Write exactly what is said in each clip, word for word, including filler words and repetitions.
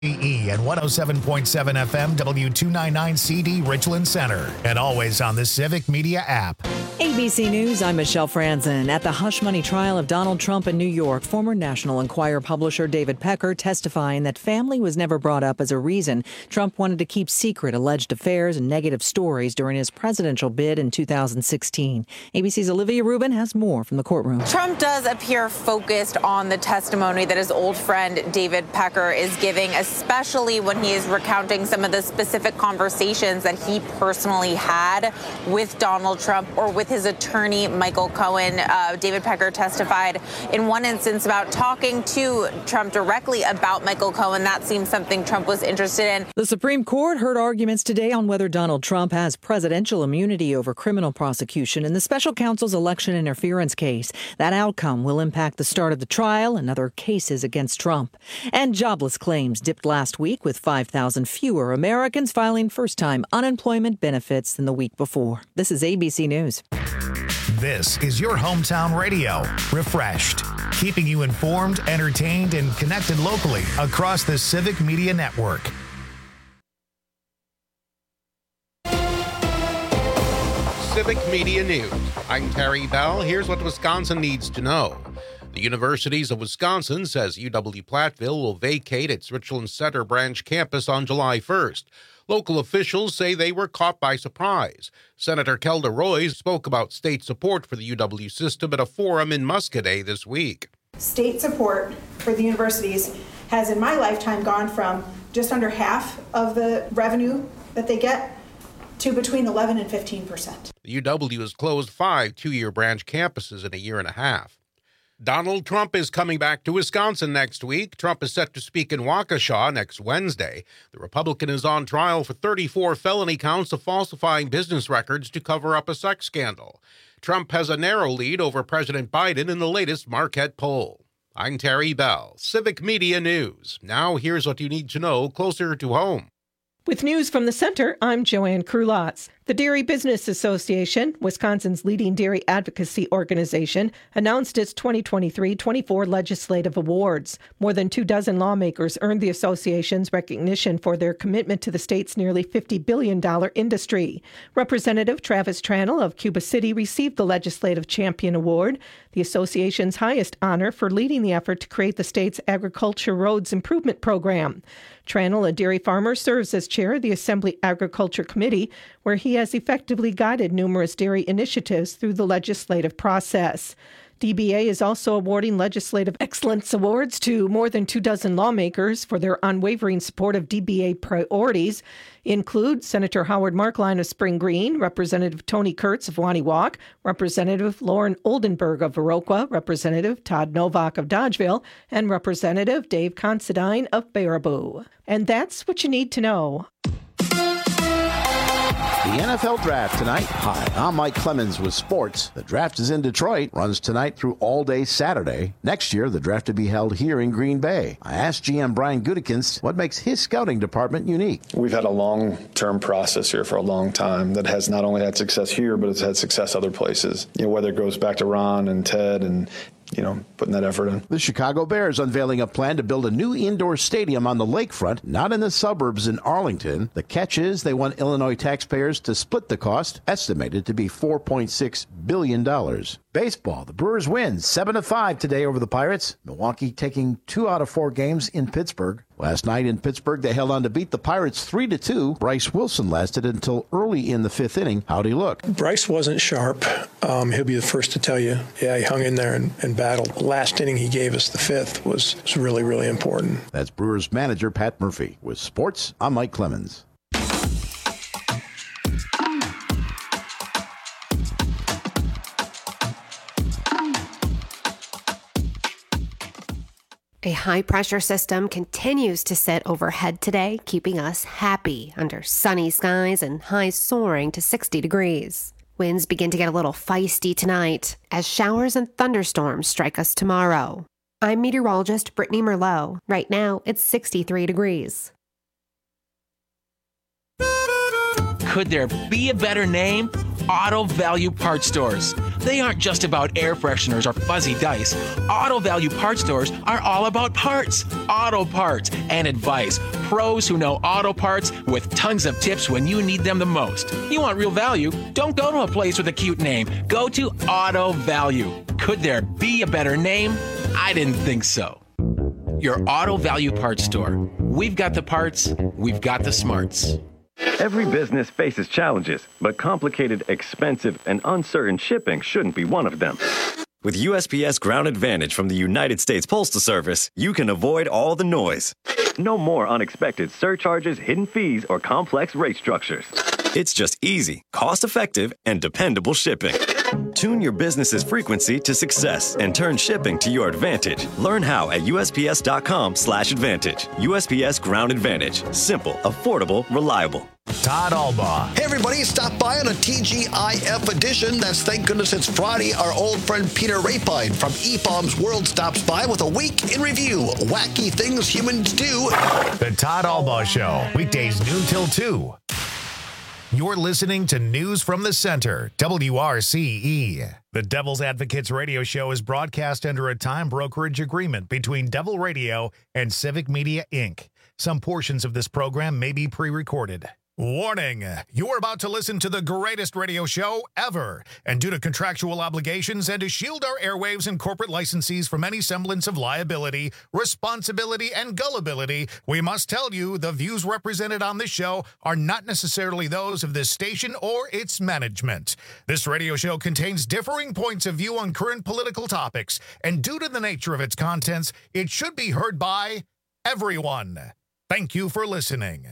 E and one oh seven point seven F M W two ninety-nine C D Richland Center, and always on the Civic Media app. A B C News, I'm Michelle Franzen. At the hush money trial of Donald Trump in New York, former National Enquirer publisher David Pecker testifying that family was never brought up as a reason Trump wanted to keep secret alleged affairs and negative stories during his presidential bid in two thousand sixteen. A B C's Olivia Rubin has more from the courtroom. Trump does appear focused on the testimony that his old friend David Pecker is giving, especially when he is recounting some of the specific conversations that he personally had with Donald Trump or with his attorney, Michael Cohen. Uh, David Pecker testified in one instance about talking to Trump directly about Michael Cohen. That seems something Trump was interested in. The Supreme Court heard arguments today on whether Donald Trump has presidential immunity over criminal prosecution in the special counsel's election interference case. That outcome will impact the start of the trial and other cases against Trump. And jobless claims dipped last week with five thousand fewer Americans filing first-time unemployment benefits than the week before. This is A B C News. This is your hometown radio, Refreshed, keeping you informed, entertained, and connected locally across the Civic Media Network. Civic Media News. I'm Terry Bell. Here's what Wisconsin needs to know. The Universities of Wisconsin says U W-Platteville will vacate its Richland Center branch campus on July first. Local officials say they were caught by surprise. Senator Kelda Roy spoke about state support for the U W system at a forum in Muscoda this week. State support for the universities has in my lifetime gone from just under half of the revenue that they get to between eleven and fifteen percent. The U W has closed five two-year branch campuses in a year and a half. Donald Trump is coming back to Wisconsin next week. Trump is set to speak in Waukesha next Wednesday. The Republican is on trial for thirty-four felony counts of falsifying business records to cover up a sex scandal. Trump has a narrow lead over President Biden in the latest Marquette poll. I'm Terry Bell, Civic Media News. Now here's what you need to know closer to home. With news from the center, I'm Joanne Krulotz. The Dairy Business Association, Wisconsin's leading dairy advocacy organization, announced its twenty twenty-three twenty-four legislative awards. More than two dozen lawmakers earned the association's recognition for their commitment to the state's nearly fifty billion dollars industry. Representative Travis Tranel of Cuba City received the Legislative Champion Award, the association's highest honor for leading the effort to create the state's Agriculture Roads Improvement Program. Tranel, a dairy farmer, serves as chair of the Assembly Agriculture Committee, where he has effectively guided numerous dairy initiatives through the legislative process. D B A is also awarding Legislative Excellence Awards to more than two dozen lawmakers for their unwavering support of D B A priorities. Include Senator Howard Markline of Spring Green, Representative Tony Kurtz of Waniwak, Representative Lauren Oldenburg of Viroqua, Representative Todd Novak of Dodgeville, and Representative Dave Considine of Baraboo. And that's what you need to know. The N F L Draft tonight. Hi, I'm Mike Clemens with sports. The draft is in Detroit, runs tonight through all day Saturday. Next year, the draft will be held here in Green Bay. I asked G M Brian Gutekunst what makes his scouting department unique. We've had a long-term process here for a long time that has not only had success here, but it's had success other places. You know, whether it goes back to Ron and Ted and you know, putting that effort in. The Chicago Bears unveiling a plan to build a new indoor stadium on the lakefront, not in the suburbs in Arlington. The catch is they want Illinois taxpayers to split the cost, estimated to be four point six billion dollars. Baseball, the Brewers win seven to five today over the Pirates. Milwaukee taking two out of four games in Pittsburgh. Last night in Pittsburgh, they held on to beat the Pirates three to two. Bryce Wilson lasted until early in the fifth inning. How'd he look? Bryce wasn't sharp. Um, he'll be the first to tell you. Yeah, he hung in there and, and battled. The last inning he gave us, the fifth, was, was really, really important. That's Brewers manager Pat Murphy. With sports, I'm Mike Clemens. A high-pressure system continues to sit overhead today, keeping us happy under sunny skies and highs soaring to sixty degrees. Winds begin to get a little feisty tonight as showers and thunderstorms strike us tomorrow. I'm meteorologist Brittany Merlot. Right now, it's sixty-three degrees. Could there be a better name? Auto Value Parts Stores. They aren't just about air fresheners or fuzzy dice. Auto Value Parts stores are all about parts, auto parts, and advice. Pros who know auto parts with tons of tips when you need them the most. You want real value? Don't go to a place with a cute name. Go to Auto Value. Could there be a better name? I didn't think so. Your Auto Value Parts store. We've got the parts, we've got the smarts. Every business faces challenges, but complicated, expensive, and uncertain shipping shouldn't be one of them. With U S P S Ground Advantage from the United States Postal Service, you can avoid all the noise. No more unexpected surcharges, hidden fees, or complex rate structures. It's just easy, cost-effective, and dependable shipping. Tune your business's frequency to success and turn shipping to your advantage. Learn how at U S P S dot com slash advantage. U S P S Ground Advantage. Simple, affordable, reliable. Todd Albaugh. Hey, everybody, stop by on a T G I F edition. That's Thank Goodness It's Friday. Our old friend Peter Rapine from E F O M's World stops by with a week in review. Wacky things humans do. The Todd Albaugh Show, weekdays noon till two. You're listening to News from the Center, W R C E. The Devil's Advocates radio show is broadcast under a time brokerage agreement between Devil Radio and Civic Media, Incorporated. Some portions of this program may be pre-recorded. Warning, you're about to listen to the greatest radio show ever. And due to contractual obligations and to shield our airwaves and corporate licensees from any semblance of liability, responsibility, and gullibility, we must tell you the views represented on this show are not necessarily those of this station or its management. This radio show contains differing points of view on current political topics, and due to the nature of its contents, it should be heard by everyone. Thank you for listening.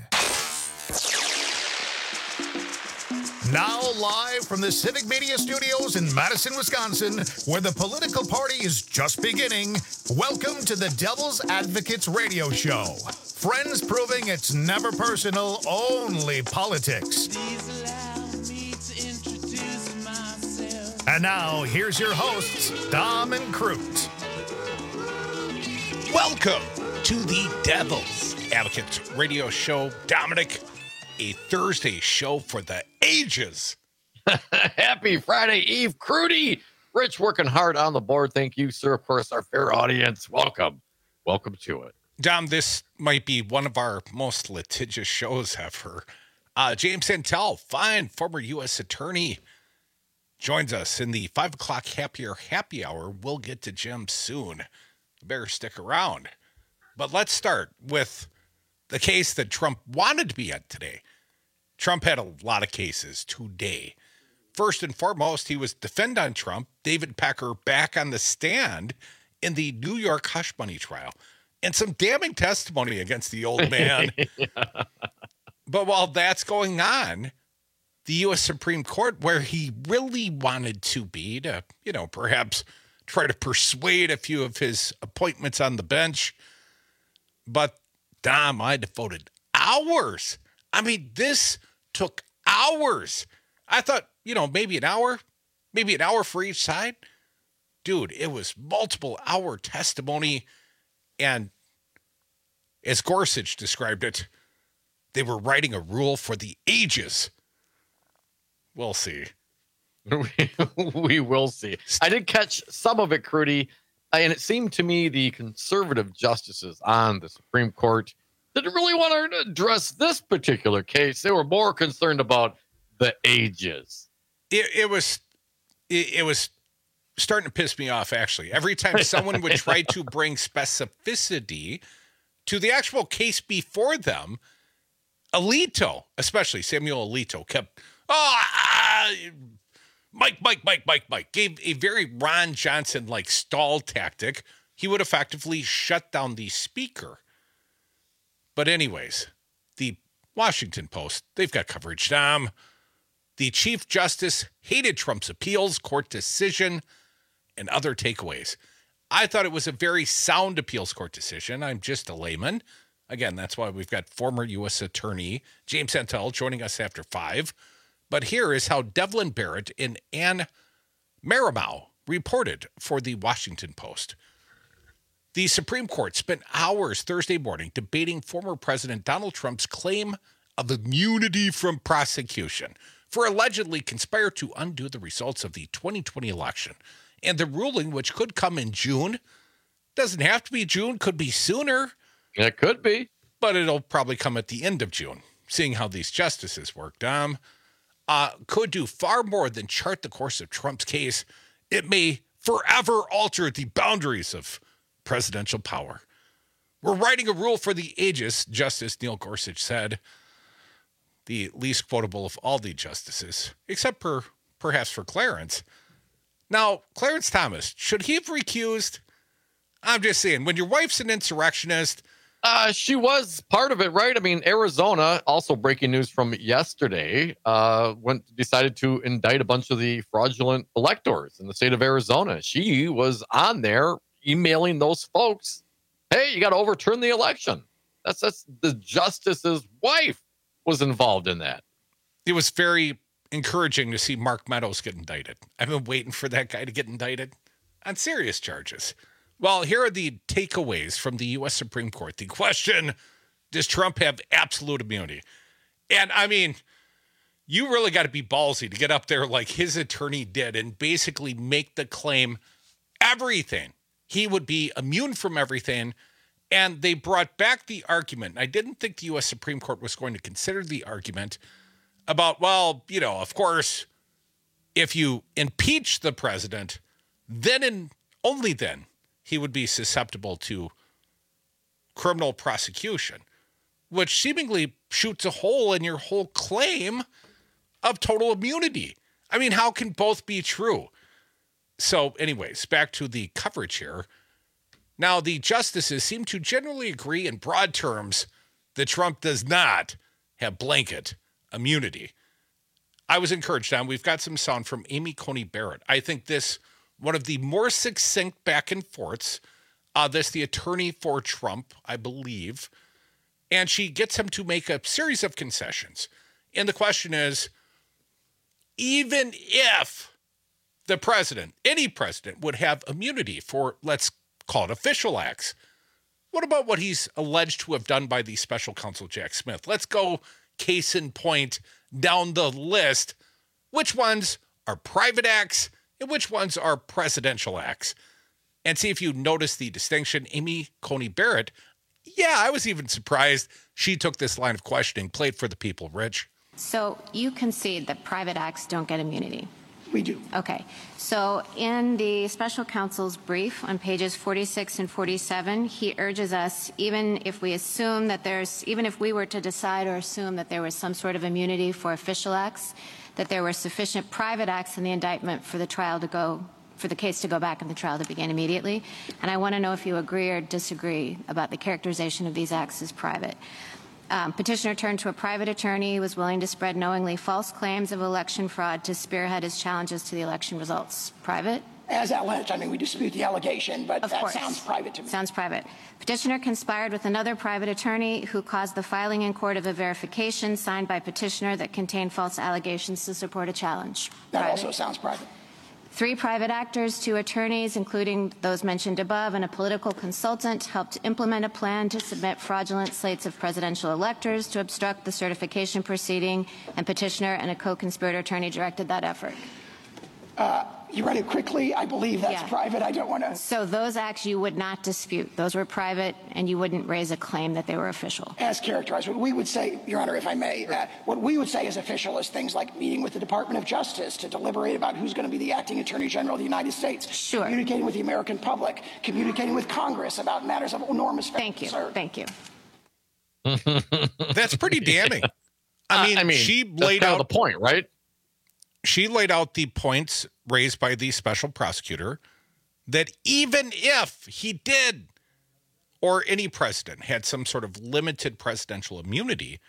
Now live from the Civic Media Studios in Madison, Wisconsin, where the political party is just beginning, welcome to the Devil's Advocates radio show. Friends proving it's never personal, only politics. And now, here's your hosts, Dom and Crute. Welcome to the Devil's Advocates radio show. Dominic, a Thursday show for the ages. Happy Friday Eve, Crudy. Rich working hard on the board. Thank you, sir. Of course, our fair audience. Welcome. Welcome to it. Dom, this might be one of our most litigious shows ever. Uh, James Santel, fine, former U S attorney, joins us in the five o'clock happier happy hour. We'll get to Jim soon. Better stick around. But let's start with the case that Trump wanted to be at today. Trump had a lot of cases today. First and foremost, he was defend on Trump, David Pecker back on the stand in the New York hush money trial, and some damning testimony against the old man. Yeah. But while that's going on, the U S Supreme Court, where he really wanted to be to, you know, perhaps try to persuade a few of his appointments on the bench, but Dom, I devoted hours. I mean, this took hours. I thought, you know, maybe an hour, maybe an hour for each side. Dude, it was multiple hour testimony. And as Gorsuch described it, they were writing a rule for the ages. We'll see. We will see. I did catch some of it, Crudy. And it seemed to me the conservative justices on the Supreme Court didn't really want to address this particular case. They were more concerned about the ages. It, it was it, it was starting to piss me off, actually. Every time someone would try to bring specificity to the actual case before them, Alito, especially Samuel Alito, kept, oh, ah, Mike, Mike, Mike, Mike, Mike, gave a very Ron Johnson-like stall tactic. He would effectively shut down the speaker. But anyways, the Washington Post, they've got coverage. Um, the Chief Justice hated Trump's appeals, court decision, and other takeaways. I thought it was a very sound appeals court decision. I'm just a layman. Again, that's why we've got former U S Attorney James Santel joining us after five. But here is how Devlin Barrett and Ann Marimow reported for the Washington Post. The Supreme Court spent hours Thursday morning debating former President Donald Trump's claim of immunity from prosecution, for allegedly conspired to undo the results of the twenty twenty election. And the ruling, which could come in June, doesn't have to be June, could be sooner. It could be. But it'll probably come at the end of June, seeing how these justices worked. Um, uh, could do far more than chart the course of Trump's case. It may forever alter the boundaries of presidential power. We're writing a rule for the ages, Justice Neil Gorsuch said, the least quotable of all the justices, except for perhaps for Clarence. Now, Clarence Thomas, should he have recused? I'm just saying, when your wife's an insurrectionist... Uh, she was part of it, right? I mean, Arizona, also breaking news from yesterday, uh, went decided to indict a bunch of the fraudulent electors in the state of Arizona. She was on there emailing those folks, hey, you got to overturn the election. That's, that's the justice's wife was involved in that. It was very encouraging to see Mark Meadows get indicted. I've been waiting for that guy to get indicted on serious charges. Well, here are the takeaways from the U S Supreme Court. The question, does Trump have absolute immunity? And I mean, you really got to be ballsy to get up there like his attorney did and basically make the claim everything. He would be immune from everything. And they brought back the argument. I didn't think the U S Supreme Court was going to consider the argument about, well, you know, of course, if you impeach the president, then and only then he would be susceptible to criminal prosecution, which seemingly shoots a hole in your whole claim of total immunity. I mean, how can both be true? So anyways, back to the coverage here. Now, the justices seem to generally agree in broad terms that Trump does not have blanket immunity. I was encouraged, and we've got some sound from Amy Coney Barrett. I think this one of the more succinct back and forths. Uh, this the attorney for Trump, I believe. And she gets him to make a series of concessions. And the question is, even if the president, any president, would have immunity for, let's call it official acts, what about what he's alleged to have done by the special counsel Jack Smith? Let's go case in point down the list. Which ones are private acts and which ones are presidential acts? And see if you notice the distinction. Amy Coney Barrett, yeah, I was even surprised she took this line of questioning, played for the people. Rich? So you concede that private acts don't get immunity? We do. Okay. So in the special counsel's brief on pages forty-six and forty-seven, he urges us, even if we assume that there's, even if we were to decide or assume that there was some sort of immunity for official acts, that there were sufficient private acts in the indictment for the trial to go, for the case to go back and the trial to begin immediately. And I want to know if you agree or disagree about the characterization of these acts as private. Um, petitioner turned to a private attorney, was willing to spread knowingly false claims of election fraud to spearhead his challenges to the election results. Private? As alleged. I mean, we dispute the allegation, but of that course. sounds private to me. Sounds private. Petitioner conspired with another private attorney who caused the filing in court of a verification signed by petitioner that contained false allegations to support a challenge. That Private. also sounds private. Three private actors, two attorneys, including those mentioned above, and a political consultant helped implement a plan to submit fraudulent slates of presidential electors to obstruct the certification proceeding, and petitioner and a co-conspirator attorney directed that effort. Uh, you read it quickly. I believe that's Yeah. private. I don't want to. So those acts you would not dispute. Those were private, and you wouldn't raise a claim that they were official. As characterized. What we would say, Your Honor, if I may, uh, what we would say is official is things like meeting with the Department of Justice to deliberate about who's going to be the acting Attorney General of the United States. Sure. Communicating with the American public. Communicating with Congress about matters of enormous Thank you. concern. Thank you. That's pretty damning. I mean, I mean she that's laid kind out of the point, right? She laid out the points raised by the special prosecutor that even if he did, or any president had some sort of limited presidential immunity,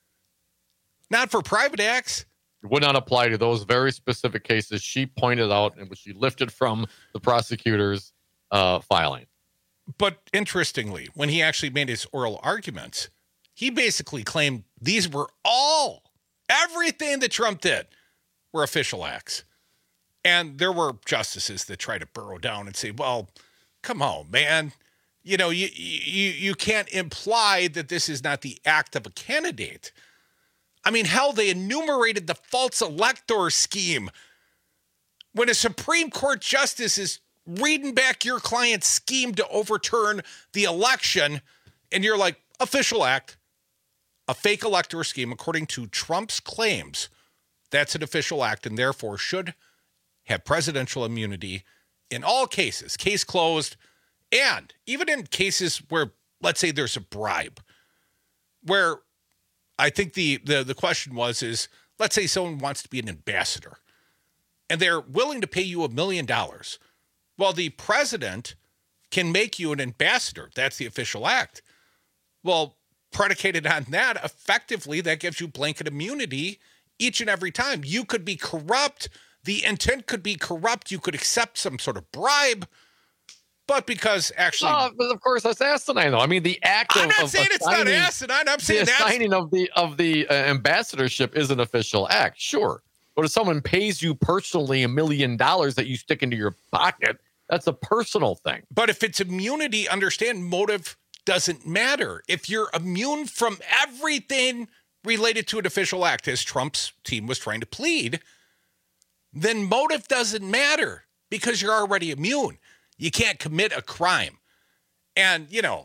not for private acts. It would not apply to those very specific cases she pointed out and which she lifted from the prosecutor's uh, filing. But interestingly, when he actually made his oral arguments, he basically claimed these were all, everything that Trump did were official acts. And there were justices that tried to burrow down and say, well, come on, man. You know, you, you, you can't imply that this is not the act of a candidate. I mean, hell, they enumerated the false elector scheme. When a Supreme Court justice is reading back your client's scheme to overturn the election, and you're like, official act, a fake elector scheme, according to Trump's claims, that's an official act and therefore should have presidential immunity in all cases, case closed, and even in cases where, let's say, there's a bribe, where I think the, the, the question was is, let's say someone wants to be an ambassador, and they're willing to pay you a million dollars. Well, the president can make you an ambassador. That's the official act. Well, predicated on that, effectively, that gives you blanket immunity each and every time. You could be corrupt. The intent could be corrupt. You could accept some sort of bribe. But because actually... Oh, but of course, that's asinine, though. I mean, the act I'm of... not of saying it's not asinine. I'm saying the that's... assigning of the, of the uh, ambassadorship is an official act, sure. But if someone pays you personally a million dollars that you stick into your pocket, that's a personal thing. But if it's immunity, understand motive doesn't matter. If you're immune from everything related to an official act, as Trump's team was trying to plead, then motive doesn't matter because you're already immune. You can't commit a crime. And, you know,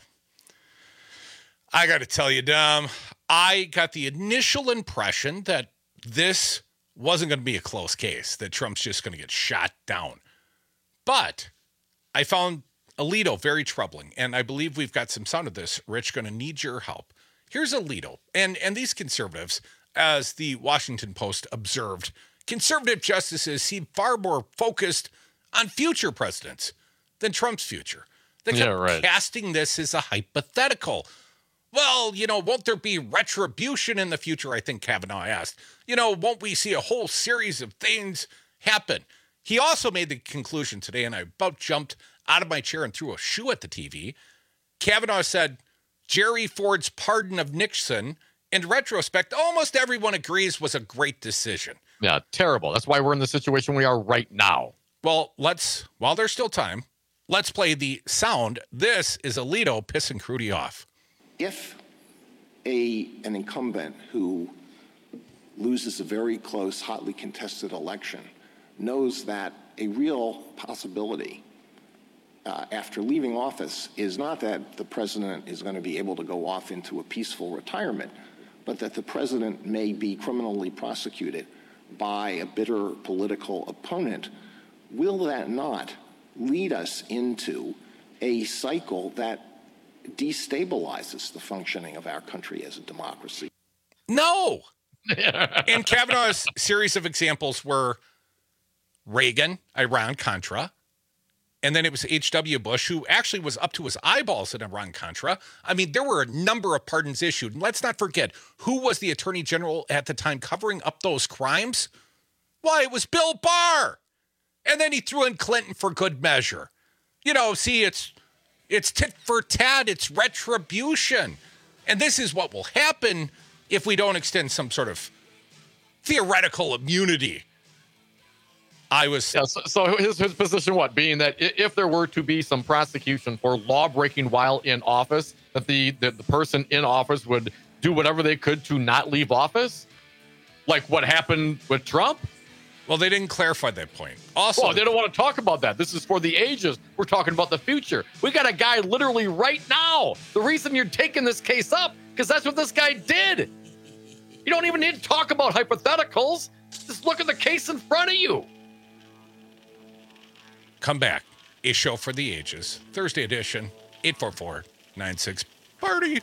I got to tell you, Dom, I got the initial impression that this wasn't going to be a close case, that Trump's just going to get shot down. But I found Alito very troubling, and I believe we've got some sound of this. Rich, going to need your help. Here's Alito, and, and these conservatives, as the Washington Post observed, conservative justices seem far more focused on future presidents than Trump's future. They kept Yeah, right. casting this as a hypothetical. Well, you know, won't there be retribution in the future? I think Kavanaugh asked. You know, won't we see a whole series of things happen? He also made the conclusion today, and I about jumped out of my chair and threw a shoe at the T V. Kavanaugh said, Jerry Ford's pardon of Nixon, in retrospect, almost everyone agrees was a great decision. Yeah, terrible. That's why we're in the situation we are right now. Well, let's, while there's still time, let's play the sound. This is Alito pissing Crudy off. If a an incumbent who loses a very close, hotly contested election knows that a real possibility uh, after leaving office is not that the president is going to be able to go off into a peaceful retirement, but that the president may be criminally prosecuted by a bitter political opponent, will that not lead us into a cycle that destabilizes the functioning of our country as a democracy? No. And Kavanaugh's series of examples were Reagan, Iran-Contra, and then it was H W Bush, who actually was up to his eyeballs in Iran-Contra. I mean, there were a number of pardons issued. And let's not forget, who was the attorney general at the time covering up those crimes? Why, it was Bill Barr. And then he threw in Clinton for good measure. You know, see, it's it's tit for tat, it's retribution. And this is what will happen if we don't extend some sort of theoretical immunity. I was... Yeah, so, so his, his position, what? Being that if there were to be some prosecution for law breaking while in office, that the, the, the person in office would do whatever they could to not leave office? Like what happened with Trump? Well, they didn't clarify that point. Also, well, they don't want to talk about that. This is for the ages. We're talking about the future. We got a guy literally right now. The reason you're taking this case up, because that's what this guy did. You don't even need to talk about hypotheticals. Just look at the case in front of you. Come back. A show for the ages. Thursday edition, eight four four, nine six, party.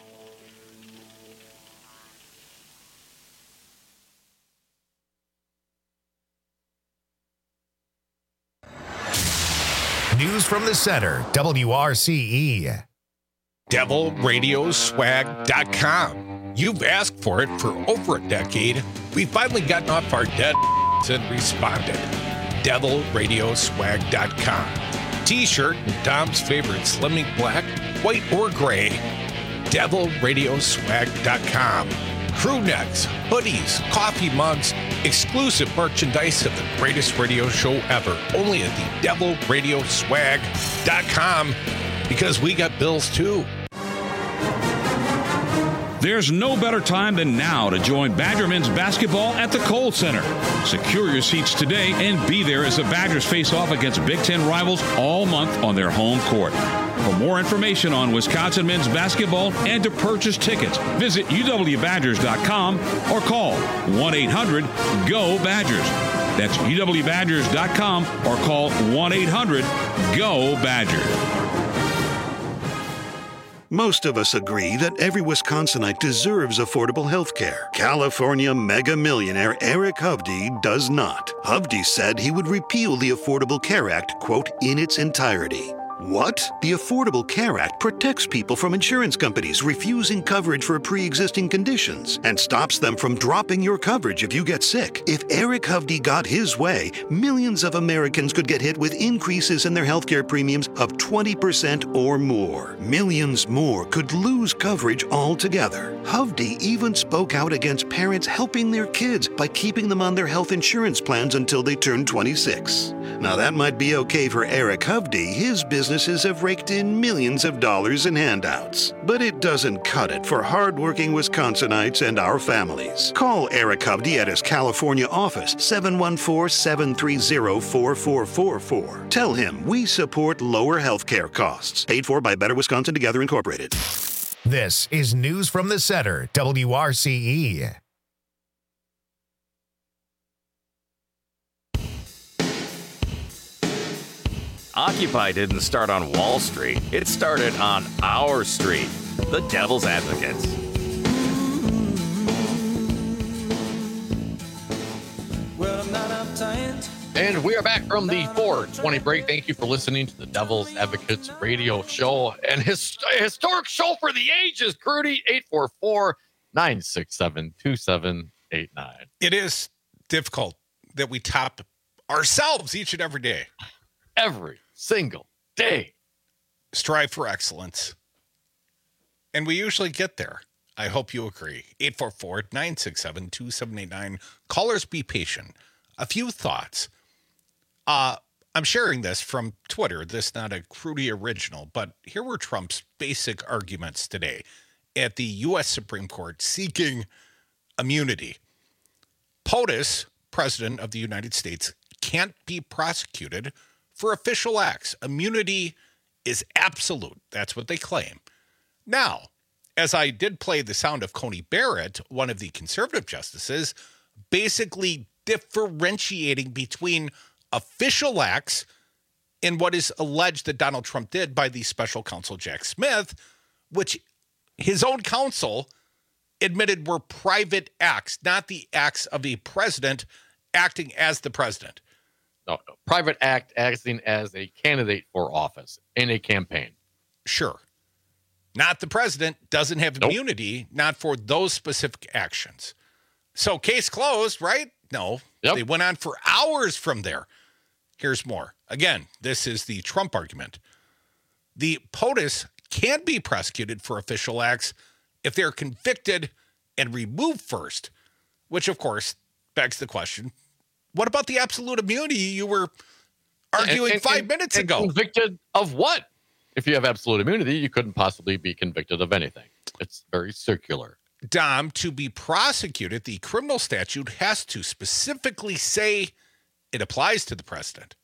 News from the center, W R C E. devil radio swag dot com. You've asked for it for over a decade. We've finally gotten off our dead and responded. devil radio swag dot com. T-shirt and Dom's favorite slimming black, white, or gray. devil radio swag dot com. Crew necks, hoodies, coffee mugs, exclusive merchandise of the greatest radio show ever. Only at the devil radio swag dot com, because we got bills too. There's no better time than now to join Badger men's basketball at the Kohl Center. Secure your seats today and be there as the Badgers face off against Big Ten rivals all month on their home court. For more information on Wisconsin men's basketball and to purchase tickets, visit U W Badgers dot com or call one eight hundred G O Badgers. That's U W Badgers dot com or call one eight hundred G O Badgers. Most of us agree that every Wisconsinite deserves affordable health care. California mega millionaire Eric Hovde does not. Hovde said he would repeal the Affordable Care Act, quote, in its entirety. What? The Affordable Care Act protects people from insurance companies refusing coverage for pre-existing conditions and stops them from dropping your coverage if you get sick. If Eric Hovde got his way, millions of Americans could get hit with increases in their healthcare premiums of twenty percent or more. Millions more could lose coverage altogether. Hovde even spoke out against parents helping their kids by keeping them on their health insurance plans until they turn twenty-six. Now that might be okay for Eric Hovde. His business Businesses have raked in millions of dollars in handouts. But it doesn't cut it for hardworking Wisconsinites and our families. Call Eric Hovde at his California office, seven one four, seven three zero, four four four four. Tell him we support lower health care costs. Paid for by Better Wisconsin Together Incorporated. This is News from the Center, W R C E. Occupy didn't start on Wall Street. It started on our street, the Devil's Advocates. And we are back from the four twenty break. Thank you for listening to the Devil's Advocates radio show. And his historic show for the ages, Crudy, eight four four, nine six seven, two seven eight nine. It is difficult that we top ourselves each and every day. Every single day. Strive for excellence. And we usually get there. I hope you agree. eight four four, nine six seven, two seven eight nine. Callers, be patient. A few thoughts. Uh, I'm sharing this from Twitter. This is not a Crudy original, but here were Trump's basic arguments today at the U S Supreme Court seeking immunity. POTUS, President of the United States, can't be prosecuted for official acts. Immunity is absolute. That's what they claim. Now, as I did play the sound of Coney Barrett, one of the conservative justices, basically differentiating between official acts and what is alleged that Donald Trump did by the special counsel Jack Smith, which his own counsel admitted were private acts, not the acts of a president acting as the president. No, no, private act acting as a candidate for office in a campaign. Sure. Not the president, doesn't have nope. immunity, not for those specific actions. So case closed, right? No, yep. They went on for hours from there. Here's more. Again, this is the Trump argument. The POTUS can be prosecuted for official acts if they're convicted and removed first, which, of course, begs the question, what about the absolute immunity you were arguing and, and, five and, minutes and ago? Convicted of what? If you have absolute immunity, you couldn't possibly be convicted of anything. It's very circular. Dom, to be prosecuted, the criminal statute has to specifically say it applies to the president.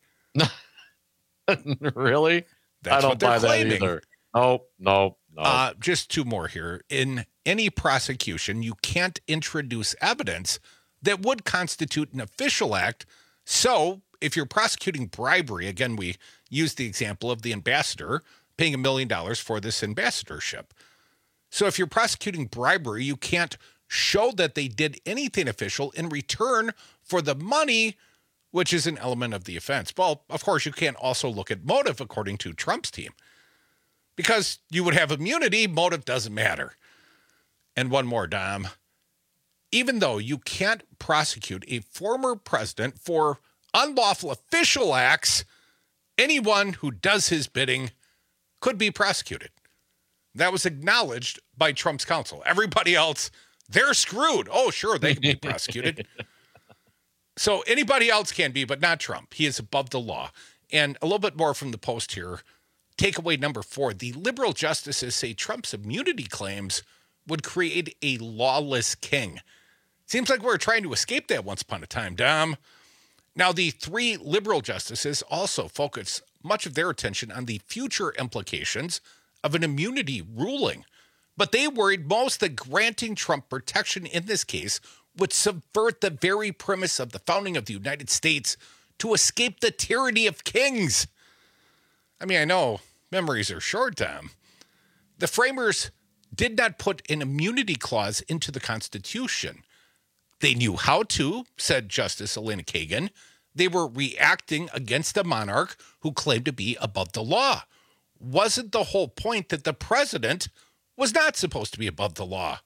Really? That's I don't what they're buy claiming. that either. No, no, no. Uh, just two more here. In any prosecution, you can't introduce evidence that would constitute an official act. So if you're prosecuting bribery, again, we use the example of the ambassador paying a million dollars for this ambassadorship. So if you're prosecuting bribery, you can't show that they did anything official in return for the money, which is an element of the offense. Well, of course, you can't also look at motive, according to Trump's team. Because you would have immunity, motive doesn't matter. And one more, Dom. Even though you can't prosecute a former president for unlawful official acts, anyone who does his bidding could be prosecuted. That was acknowledged by Trump's counsel. Everybody else, they're screwed. Oh, sure, they can be prosecuted. So anybody else can be, but not Trump. He is above the law. And a little bit more from the Post here. Takeaway number four. The liberal justices say Trump's immunity claims would create a lawless king. Seems like we were trying to escape that once upon a time, Dom. Now, the three liberal justices also focus much of their attention on the future implications of an immunity ruling. But they worried most that granting Trump protection in this case would subvert the very premise of the founding of the United States to escape the tyranny of kings. I mean, I know memories are short, Tom. The framers did not put an immunity clause into the Constitution. They knew how to, said Justice Elena Kagan. They were reacting against a monarch who claimed to be above the law. Wasn't the whole point that the president was not supposed to be above the law?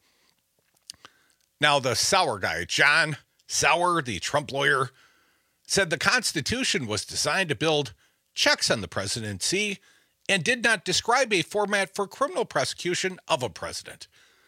Now, the Sauer guy, John Sauer, the Trump lawyer, said the Constitution was designed to build checks on the presidency and did not describe a format for criminal prosecution of a president.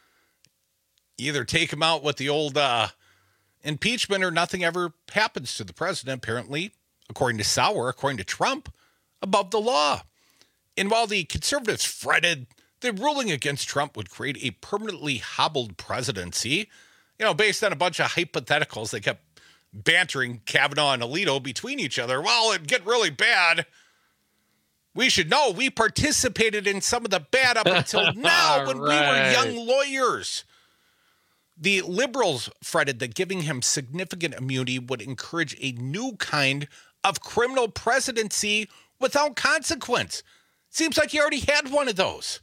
Either take him out with the old uh, impeachment or nothing ever happens to the president, apparently, according to Sauer, according to Trump, above the law. And while the conservatives fretted the ruling against Trump would create a permanently hobbled presidency, you know, based on a bunch of hypotheticals, they kept bantering Kavanaugh and Alito between each other. Well, it'd get really bad. We should know we participated in some of the bad up until now when right. we were young lawyers. The liberals fretted that giving him significant immunity would encourage a new kind of criminal presidency without consequence. Seems like he already had one of those.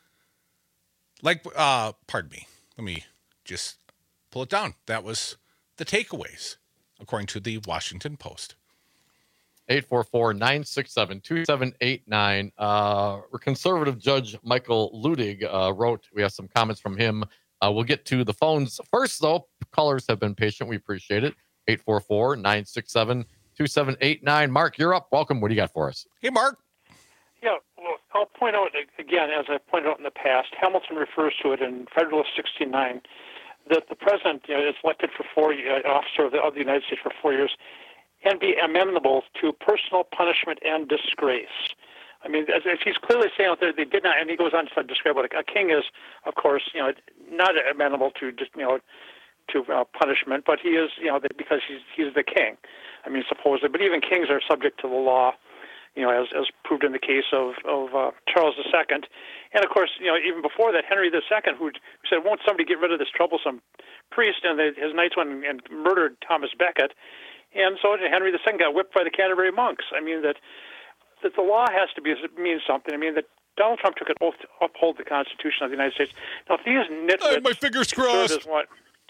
Like, uh, pardon me, let me just pull it down. That was the takeaways, according to the Washington Post. eight four four, nine six seven, two seven eight nine. Uh, conservative Judge Michael Ludig uh, wrote, we have some comments from him. Uh, we'll get to the phones first, though. Callers have been patient. We appreciate it. eight four four, nine six seven, two seven eight nine. Mark, you're up. Welcome. What do you got for us? Hey, Mark. Yeah, well, I'll point out, again, as I pointed out in the past, Hamilton refers to it in Federalist sixty-nine, that the president, you know, is elected for four years, officer of the, of the United States for four years, and be amenable to personal punishment and disgrace. I mean, as, as he's clearly saying out there, they did not, and he goes on to describe what a, a king is, of course, you know, not amenable to just, you know, to uh, punishment, but he is, you know, because he's he's the king. I mean, supposedly, but even kings are subject to the law, you know, as as proved in the case of of uh, Charles the Second, and of course, you know, even before that, Henry the Second, who said, "Won't somebody get rid of this troublesome priest?" And the, his knights went and murdered Thomas Becket, and so Henry the Second got whipped by the Canterbury monks. I mean that that the law has to be mean something. I mean that Donald Trump took an oath to uphold the Constitution of the United States. Now, if these nitwits, my fingers crossed. Want,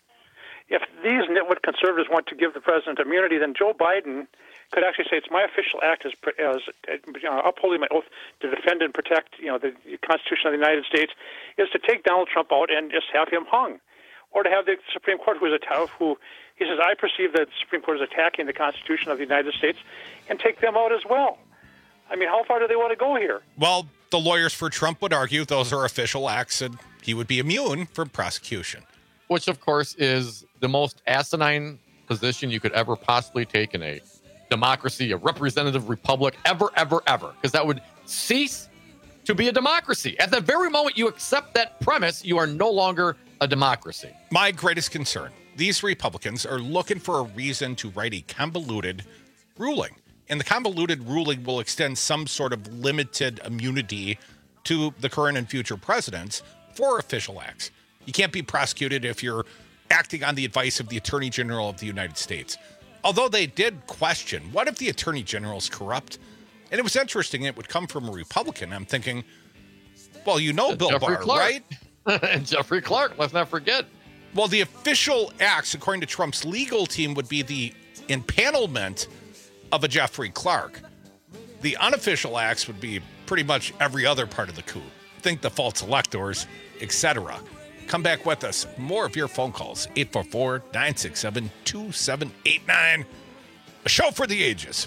if these nitwit conservatives want to give the president immunity, then Joe Biden could actually say it's my official act as, as you know, upholding my oath to defend and protect, you know, the Constitution of the United States, is to take Donald Trump out and just have him hung, or to have the Supreme Court, who is a who he says I perceive that the Supreme Court is attacking the Constitution of the United States, and take them out as well. I mean, how far do they want to go here? Well, the lawyers for Trump would argue those are official acts and he would be immune from prosecution. Which, of course, is the most asinine position you could ever possibly take in a democracy, a representative republic, ever, ever, ever. Because that would cease to be a democracy. At the very moment you accept that premise, you are no longer a democracy. My greatest concern, these Republicans are looking for a reason to write a convoluted ruling. And the convoluted ruling will extend some sort of limited immunity to the current and future presidents for official acts. You can't be prosecuted if you're acting on the advice of the Attorney General of the United States. Although they did question, what if the Attorney General is corrupt? And it was interesting, it would come from a Republican. I'm thinking, well, you know Bill Jeffrey Barr, Clark. right? And Jeffrey Clark, let's not forget. Well, the official acts, according to Trump's legal team, would be the impanelment of a Jeffrey Clark. The unofficial acts would be pretty much every other part of the coup. Think the false electors, et cetera. Come back with us. More of your phone calls. eight four four, nine six seven, two seven eight nine. A show for the ages.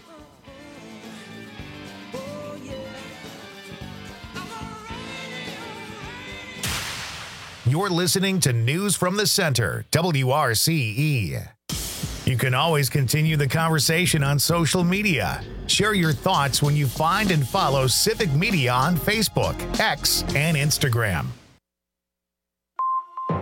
You're listening to News from the Center, W R C E. You can always continue the conversation on social media. Share your thoughts when you find and follow Civic Media on Facebook, X, and Instagram.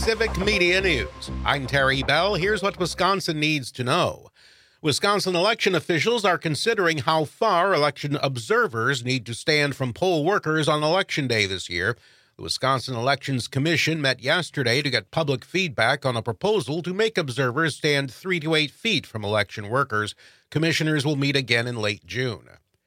Civic Media News. I'm Terry Bell. Here's what Wisconsin needs to know. Wisconsin election officials are considering how far election observers need to stand from poll workers on Election Day this year. The Wisconsin Elections Commission met yesterday to get public feedback on a proposal to make observers stand three to eight feet from election workers. Commissioners will meet again in late June.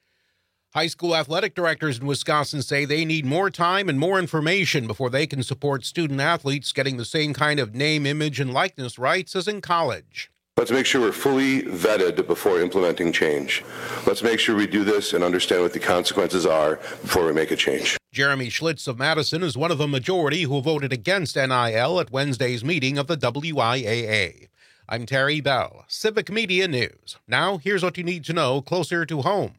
High school athletic directors in Wisconsin say they need more time and more information before they can support student athletes getting the same kind of name, image, and likeness rights as in college. Let's make sure we're fully vetted before implementing change. Let's make sure we do this and understand what the consequences are before we make a change. Jeremy Schlitz of Madison is one of the majority who voted against N I L at Wednesday's meeting of the W I A A. I'm Terry Bell, Civic Media News. Now, here's what you need to know closer to home.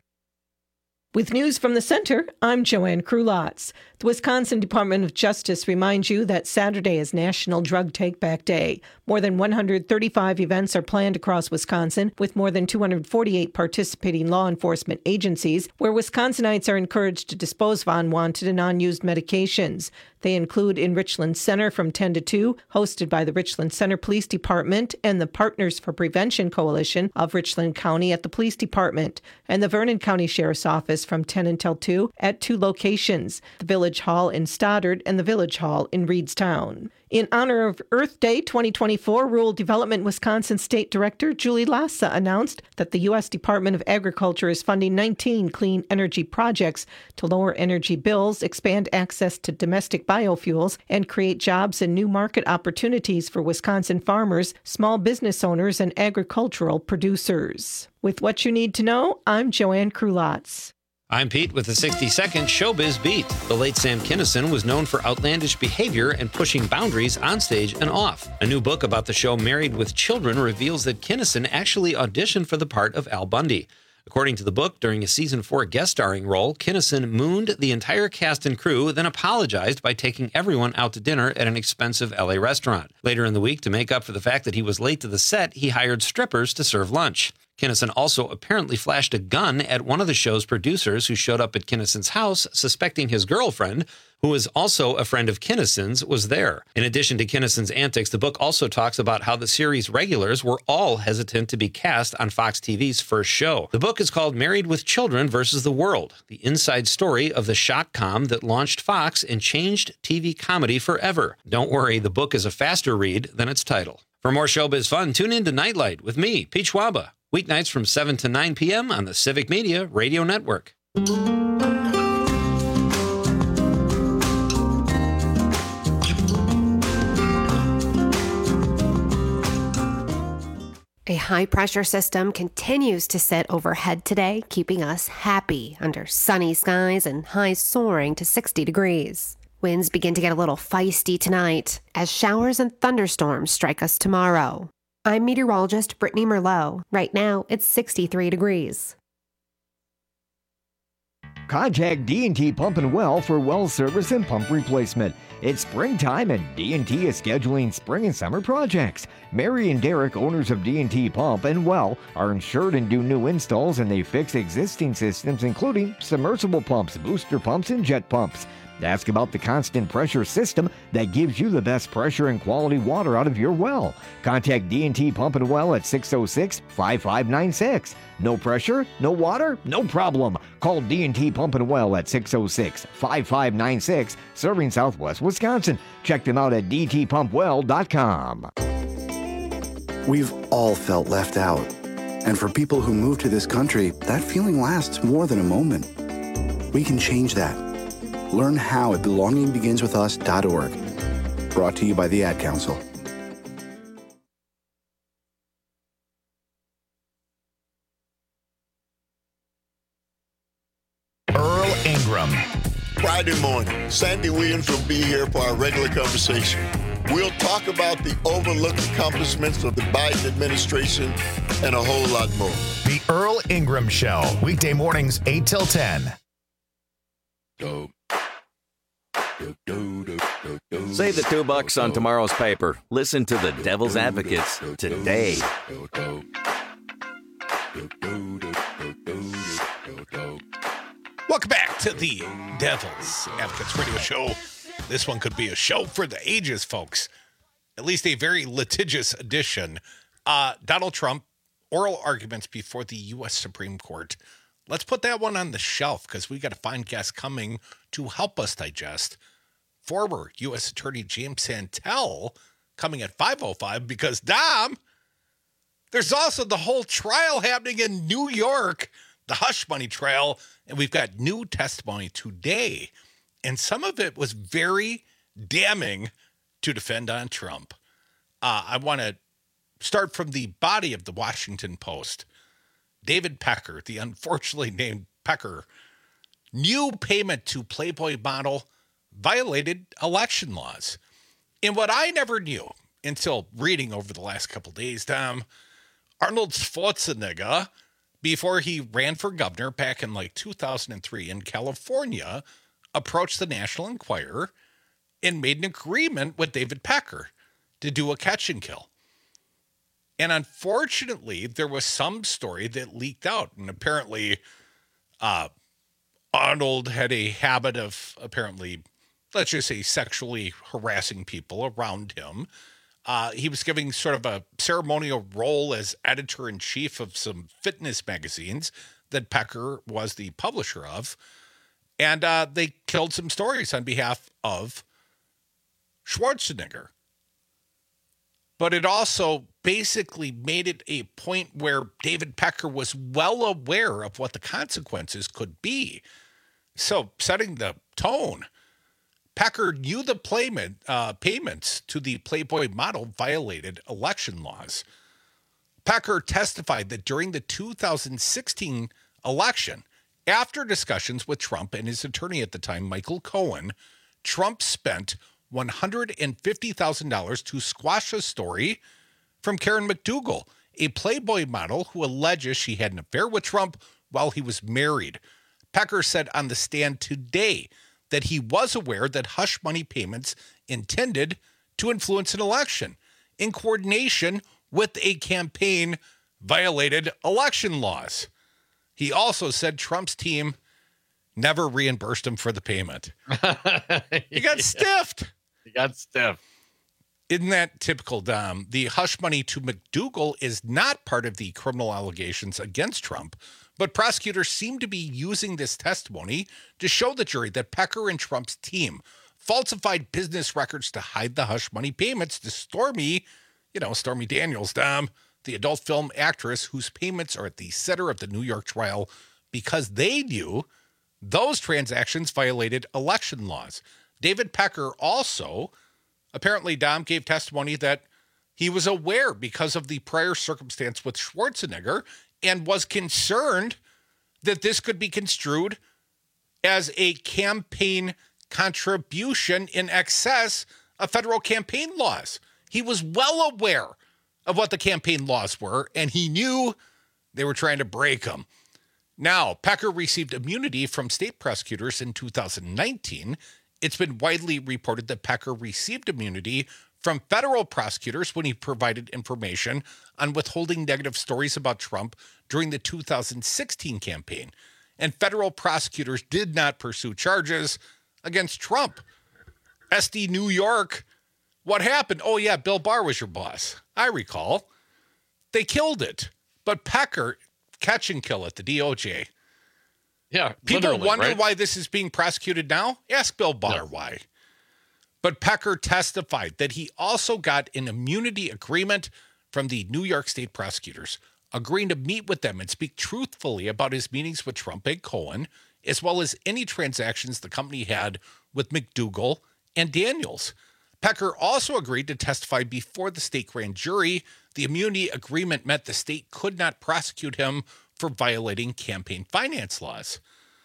With news from the center, I'm Joanne Krulotz. The Wisconsin Department of Justice reminds you that Saturday is National Drug Take-Back Day. More than one hundred thirty-five events are planned across Wisconsin, with more than two hundred forty-eight participating law enforcement agencies, where Wisconsinites are encouraged to dispose of unwanted and unused medications. They include in Richland Center from ten to two, hosted by the Richland Center Police Department and the Partners for Prevention Coalition of Richland County at the Police Department, and the Vernon County Sheriff's Office from ten until two at two locations, the Village Hall in Stoddard and the Village Hall in Reedstown. In honor of Earth Day twenty twenty-four, Rural Development Wisconsin State Director Julie Lassa announced that the U S Department of Agriculture is funding nineteen clean energy projects to lower energy bills, expand access to domestic biofuels, and create jobs and new market opportunities for Wisconsin farmers, small business owners, and agricultural producers. With what you need to know, I'm Joanne Krulotz. I'm Pete with the sixty-second Showbiz Beat. The late Sam Kinison was known for outlandish behavior and pushing boundaries on stage and off. A new book about the show Married with Children reveals that Kinison actually auditioned for the part of Al Bundy. According to the book, during a season four guest starring role, Kinison mooned the entire cast and crew, then apologized by taking everyone out to dinner at an expensive L A restaurant. Later in the week, to make up for the fact that he was late to the set, he hired strippers to serve lunch. Kinison also apparently flashed a gun at one of the show's producers who showed up at Kinison's house, suspecting his girlfriend, who is also a friend of Kinison's, was there. In addition to Kinison's antics, the book also talks about how the series regulars were all hesitant to be cast on Fox T V's first show. The book is called Married with Children versus the World, the inside story of the shock-com that launched Fox and changed T V comedy forever. Don't worry, the book is a faster read than its title. For more showbiz fun, tune in to Nightlight with me, Pete Schwaba. Weeknights from seven to nine p.m. on the Civic Media Radio Network. A high-pressure system continues to sit overhead today, keeping us happy under sunny skies and highs soaring to sixty degrees. Winds begin to get a little feisty tonight as showers and thunderstorms strike us tomorrow. I'm meteorologist Brittany Merlot. Right now, it's sixty-three degrees. Contact D and T Pump and Well for well service and pump replacement. It's springtime and D and T is scheduling spring and summer projects. Mary and Derek, owners of D and T Pump and Well, are insured and do new installs, and they fix existing systems including submersible pumps, booster pumps, and jet pumps. Ask about the constant pressure system that gives you the best pressure and quality water out of your well. Contact D and T Pump and Well at six oh six, five five nine six. No pressure? No water? No problem. Call D and T Pump and Well at six oh six, five five nine six, serving Southwest Wisconsin. Check them out at d t pump well dot com. We've all felt left out. And for people who move to this country, that feeling lasts more than a moment. We can change that. Learn how at belonging begins with us dot org. Brought to you by the Ad Council. Earl Ingram. Friday morning, Sandy Williams will be here for our regular conversation. We'll talk about the overlooked accomplishments of the Biden administration and a whole lot more. The Earl Ingram Show, weekday mornings eight till ten. Go. Save the two bucks on tomorrow's paper. Listen to the Devil's Advocates today. Welcome back to the Devil's Advocates Radio Show. This one could be a show for the ages, folks. at least a very litigious edition. Uh, Donald Trump, oral arguments before the U S Supreme Court. Let's put that one on the shelf because we got to find guests coming to help us digest. Former U S Attorney James Santel coming at five oh five because, Dom, there's also the whole trial happening in New York, the hush money trial, and we've got new testimony today. And some of it was very damning to defend on Trump. Uh, I want to start from the body of the Washington Post. David Pecker, the unfortunately named Pecker, new payment to Playboy model violated election laws. And what I never knew until reading over the last couple of days, Tom, Arnold Schwarzenegger, before he ran for governor back in like two thousand three in California, approached the National Enquirer and made an agreement with David Pecker to do a catch and kill. And unfortunately, there was some story that leaked out. And apparently, uh, Arnold had a habit of apparently, let's just say, sexually harassing people around him. Uh, he was giving sort of a ceremonial role as editor-in-chief of some fitness magazines that Pecker was the publisher of. And uh, they killed some stories on behalf of Schwarzenegger. But it also basically made it a point where David Pecker was well aware of what the consequences could be. So setting the tone, Pecker knew the payment, uh, payments to the Playboy model violated election laws. Pecker testified that during the two thousand sixteen election, after discussions with Trump and his attorney at the time, Michael Cohen, Trump spent one hundred fifty thousand dollars to squash a story from Karen McDougal, a Playboy model who alleges she had an affair with Trump while he was married. Pecker said on the stand today that he was aware that hush money payments intended to influence an election in coordination with a campaign violated election laws. He also said Trump's team never reimbursed him for the payment. He got stiffed. He got stiffed. Isn't that typical, Dom? The hush money to McDougal is not part of the criminal allegations against Trump, but prosecutors seem to be using this testimony to show the jury that Pecker and Trump's team falsified business records to hide the hush money payments to Stormy, you know, Stormy Daniels, Dom, the adult film actress whose payments are at the center of the New York trial because they knew those transactions violated election laws. David Pecker also, apparently, Dom, gave testimony that he was aware because of the prior circumstance with Schwarzenegger and was concerned that this could be construed as a campaign contribution in excess of federal campaign laws. He was well aware of what the campaign laws were, and he knew they were trying to break them. Now, Pecker received immunity from state prosecutors in two thousand nineteen. It's been widely reported that Pecker received immunity from federal prosecutors when he provided information on withholding negative stories about Trump during the two thousand sixteen campaign. And federal prosecutors did not pursue charges against Trump. S D New York, what happened? Oh, yeah, Bill Barr was your boss. I recall. They killed it. But Pecker, catch and kill at the D O J. Yeah, people wonder right? why this is being prosecuted now. Ask Bill Barr no. why. But Pecker testified that he also got an immunity agreement from the New York State prosecutors, agreeing to meet with them and speak truthfully about his meetings with Trump and Cohen, as well as any transactions the company had with McDougal and Daniels. Pecker also agreed to testify before the state grand jury. The immunity agreement meant the state could not prosecute him for violating campaign finance laws.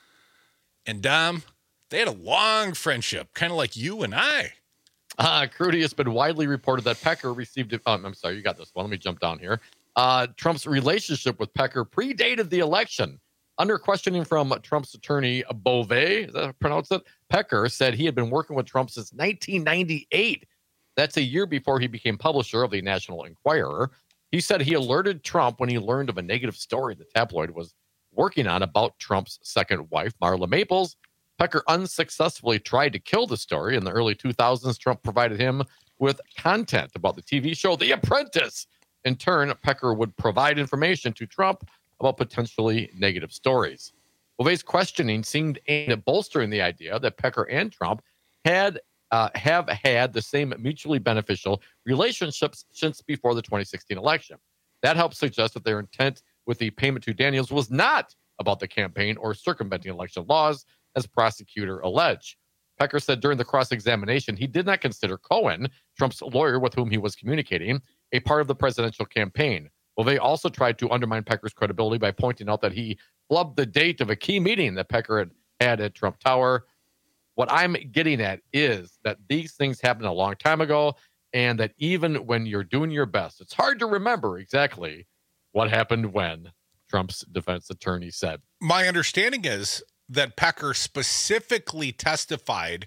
And Dom, they had a long friendship, kind of like you and I. Uh, Crudy, it's been widely reported that Pecker received it. Um, I'm sorry, you got this one. Let me jump down here. Uh, Trump's relationship with Pecker predated the election. Under questioning from Trump's attorney, Beauvais, is that how I pronounce it? Pecker said he had been working with Trump since nineteen ninety-eight. That's a year before he became publisher of the National Enquirer. He said he alerted Trump when he learned of a negative story the tabloid was working on about Trump's second wife, Marla Maples. Pecker unsuccessfully tried to kill the story. In the early two thousands, Trump provided him with content about the T V show The Apprentice. In turn, Pecker would provide information to Trump about potentially negative stories. Bovei's questioning seemed aimed at bolstering the idea that Pecker and Trump had uh, have had the same mutually beneficial relationships since before the twenty sixteen election. That helps suggest that their intent with the payment to Daniels was not about the campaign or circumventing election laws, as prosecutor alleged. Pecker said during the cross-examination he did not consider Cohen, Trump's lawyer with whom he was communicating, a part of the presidential campaign. Bovei also tried to undermine Pecker's credibility by pointing out that he flubbed the date of a key meeting that Pecker had had at Trump Tower. What I'm getting at is that these things happened a long time ago, and that even when you're doing your best, it's hard to remember exactly what happened when, Trump's defense attorney said. My understanding is that Pecker specifically testified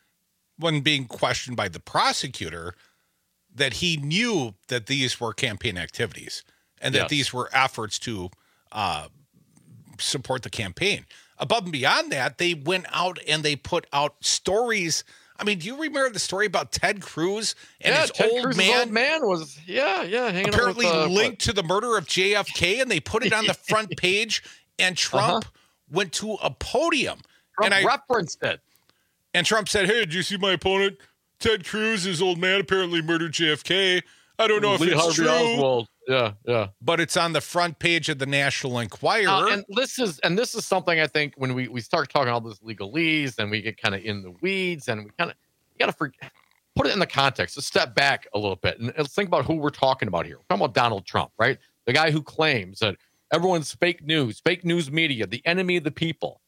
when being questioned by the prosecutor that he knew that these were campaign activities and that Yes. these were efforts to uh, support the campaign. Above and beyond that, they went out and they put out stories. I mean, do you remember the story about Ted Cruz and yeah, his Ted old Cruz's man? old man was, yeah, yeah, hanging apparently out with, uh, linked to the murder of J F K, and they put it on the front page, and Trump Uh-huh. went to a podium. Trump and I referenced it. And Trump said, hey, did you see my opponent? Ted Cruz, his old man, apparently murdered J F K. I don't know if Lee it's Harvey true. Oswald. Yeah, yeah. But it's on the front page of the National Enquirer. Uh, and this is and this is something I think when we, we start talking all this legalese and we get kind of in the weeds and we kind of got to put it in the context. Let's step back a little bit and let's think about who we're talking about here. We're talking about Donald Trump, right? The guy who claims that everyone's fake news, fake news media, the enemy of the people.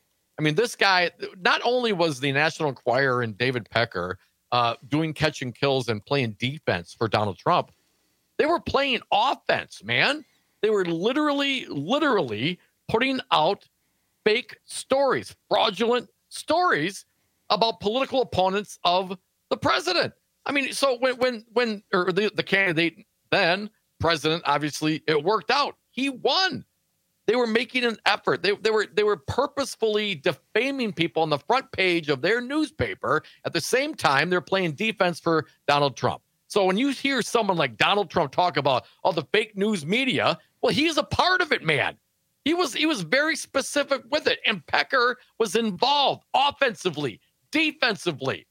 I mean, this guy, not only was the National Enquirer and David Pecker uh, doing catch and kills and playing defense for Donald Trump, they were playing offense, man. They were literally, literally putting out fake stories, fraudulent stories about political opponents of the president. I mean, so when, when, when, or the, the candidate then, president, obviously it worked out. He won. They were making an effort. They, they were they were purposefully defaming people on the front page of their newspaper. At the same time, they're playing defense for Donald Trump. So when you hear someone like Donald Trump talk about all the fake news media, well, he's a part of it, man. He was he was very specific with it. And Pecker was involved offensively, defensively.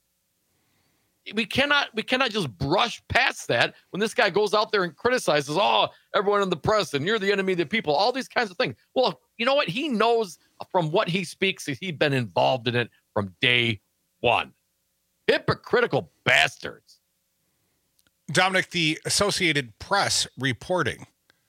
We cannot we cannot just brush past that when this guy goes out there and criticizes, oh, everyone in the press and you're the enemy of the people, all these kinds of things. Well, you know what? He knows from what he speaks that he's been involved in it from day one. Hypocritical bastards. Dominic, the Associated Press reporting.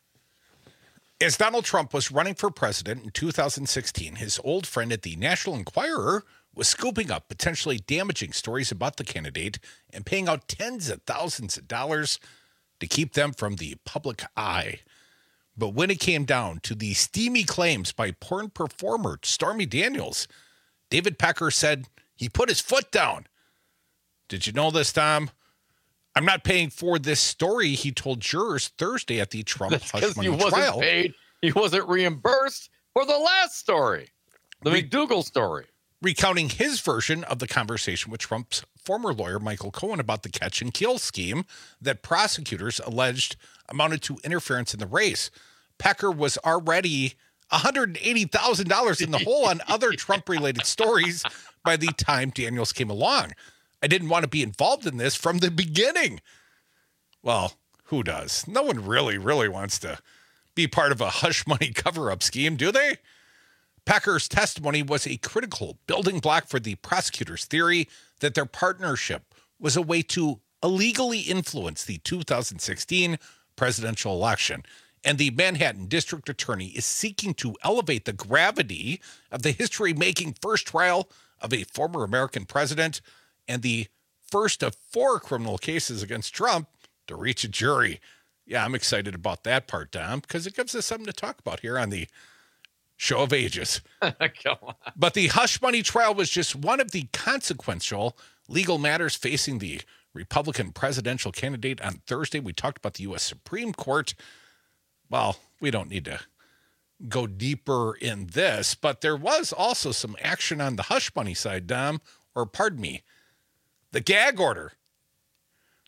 As Donald Trump was running for president in two thousand sixteen, his old friend at the National Enquirer was scooping up potentially damaging stories about the candidate and paying out tens of thousands of dollars to keep them from the public eye. But when it came down to the steamy claims by porn performer Stormy Daniels, David Pecker said he put his foot down. Did you know this, Tom? I'm not paying for this story, he told jurors Thursday at the Trump hush money he wasn't trial. paid. He wasn't reimbursed for the last story, the Re- McDougal story. Recounting his version of the conversation with Trump's former lawyer, Michael Cohen, about the catch and kill scheme that prosecutors alleged amounted to interference in the race. Pecker was already one hundred eighty thousand dollars in the hole on other Trump-related stories by the time Daniels came along. I didn't want to be involved in this from the beginning. Well, who does? No one really, really wants to be part of a hush money cover-up scheme, do they? Pecker's testimony was a critical building block for the prosecutor's theory that their partnership was a way to illegally influence the two thousand sixteen presidential election. And the Manhattan District Attorney is seeking to elevate the gravity of the history-making first trial of a former American president and the first of four criminal cases against Trump to reach a jury. Yeah, I'm excited about that part, Dom, because it gives us something to talk about here on the Show of Ages. Come on. But the hush money trial was just one of the consequential legal matters facing the Republican presidential candidate on Thursday. We talked about the U S Supreme Court. Well, we don't need to go deeper in this, but there was also some action on the hush money side, Dom, or pardon me, the gag order.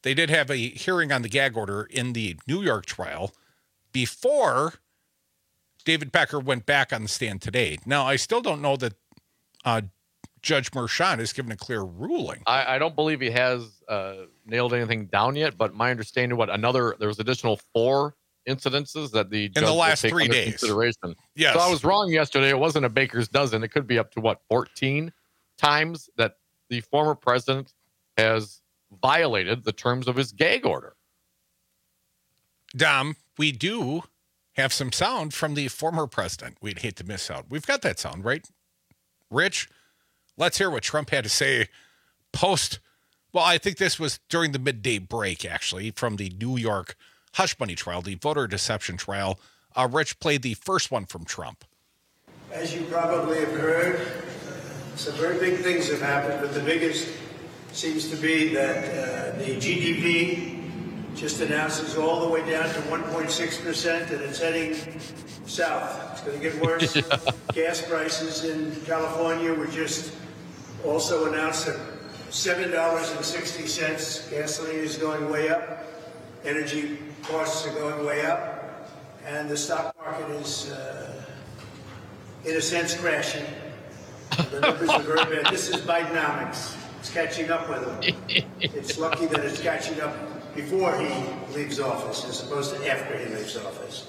they did have a hearing on the gag order in the New York trial before David Pecker went back on the stand today. Now, I still don't know that uh, Judge Merchan has given a clear ruling. I, I don't believe he has uh, nailed anything down yet, but my understanding, what another, there was additional four incidences that the judge in the last will take three under days consideration. Yes. So I was wrong yesterday. It wasn't a baker's dozen. It could be up to what, fourteen times that the former president has violated the terms of his gag order. Dom, we do have some sound from the former president. We'd hate to miss out. We've got that sound, right? Rich, let's hear what Trump had to say post. Well, I think this was during the midday break, actually, from the New York hush money trial, the voter deception trial. Uh, Rich played the first one from Trump. As you probably have heard, some very big things have happened, but the biggest seems to be that uh, the G D P just announces all the way down to one point six percent, and it's heading south. It's going to get worse. Yeah. Gas prices in California were just also announced at seven dollars and sixty cents. Gasoline is going way up. Energy costs are going way up. And the stock market is, uh, in a sense, crashing. The numbers are very bad. This is Bidenomics. It's catching up with him. It's lucky that it's catching up before he leaves office as opposed to after he leaves office.